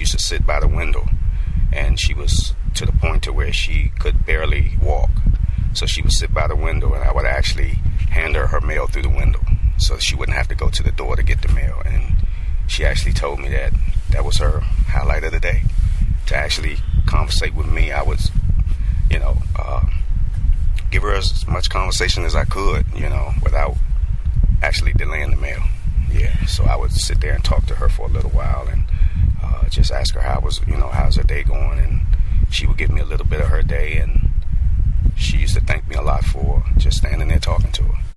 used to sit by the window, and she was to the point to where she could barely walk. So she would sit by the window, and I would actually hand her mail through the window so she wouldn't have to go to the door to get the mail. And she actually told me that that was her highlight of the day, to actually conversate with me. I was, give her as much conversation as I could, without actually delaying the mail. Yeah, so I would sit there and talk to her for a little while and just ask her how's her day going, and she would give me a little bit of her day, and she used to thank me a lot for just standing there talking to her.